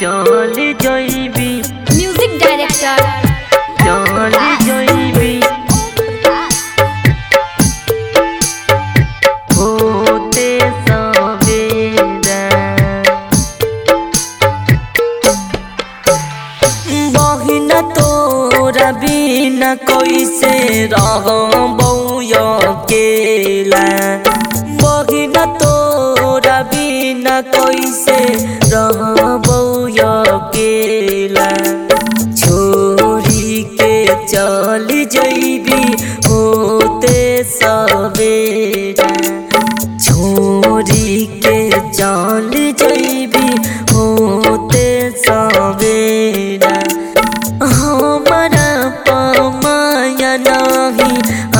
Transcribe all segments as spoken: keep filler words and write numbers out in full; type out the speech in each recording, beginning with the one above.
चल जइबी music director चल जइबी होते सवेरा बहिन तोरा बिना कैसे रहबौ अकेला बहिन तोरा बिना कैसे रहबौ अकेला छोड़ी के चल जइबी होते सवेरा छोड़ी के चल जइबी होते सवेरा हमरा पमाया नहीं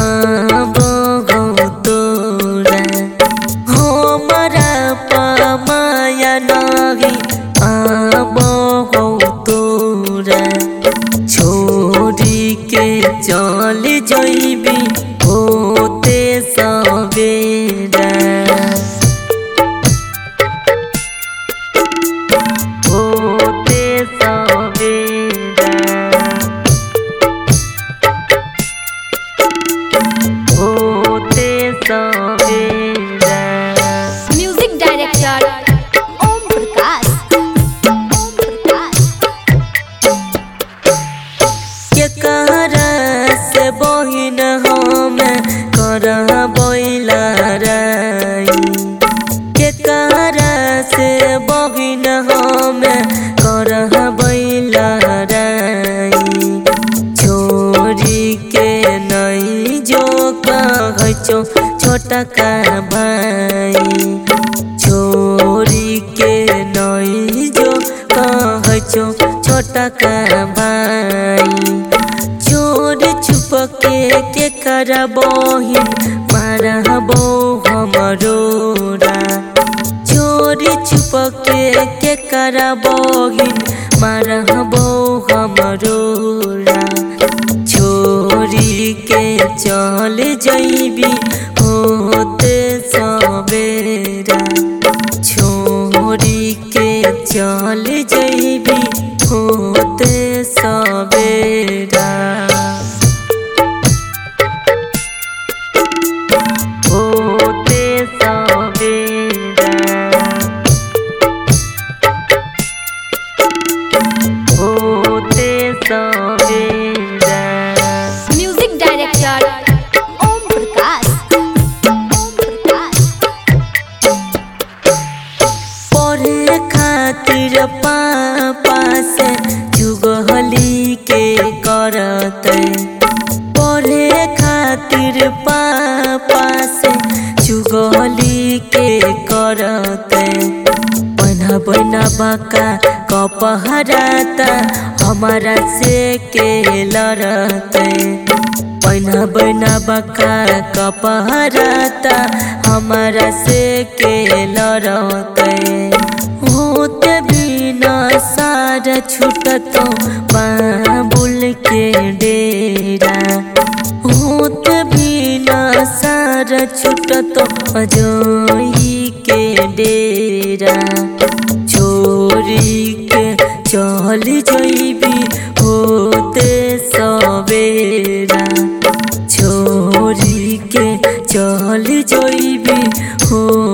आबो तोरा हमरा पमाया नहीं आबो तोरा छोड़ी के चल जइबी होते सवेरा होते सवेरा होते सवेरा म्यूजिक डायरेक्टर ओम प्रकाश ओम प्रकाश के कहरा से बहिन हम करबैला राई के कहरा से बहिन हम करबैला राई छोड़ी के नहीं जो कहै छो छोटा का भाई छोड़ी के नहीं जो कहै छो छोटा का भाई चोर छुप के के करबहिन मारबो हमरोरा चोर छुप के के करबहिन मारबो हमरोरा छोड़ी के चल जइबी होते सवेरा छोड़ी के चल जइबी होते सवेरा होते सवेरा होते सवेरा म्यूजिक डायरेक्टर ओम प्रकाश ओम प्रकाश पढ़े खातिर पापा से जुगहली के करते पढ़े खातिर पापा से जुगहली के करते बना बना बाका कपहराता हमारा से के लड़ते बना बना बाका कपहराता हमारा से के लड़ते होते बिना सारा छूटतो बाबुल के डेरा होते बिना सारा छूटतो अजोई के डेरा छोड़ी के चल जइबी होते सवेरा छोड़ी के चल जइबी हो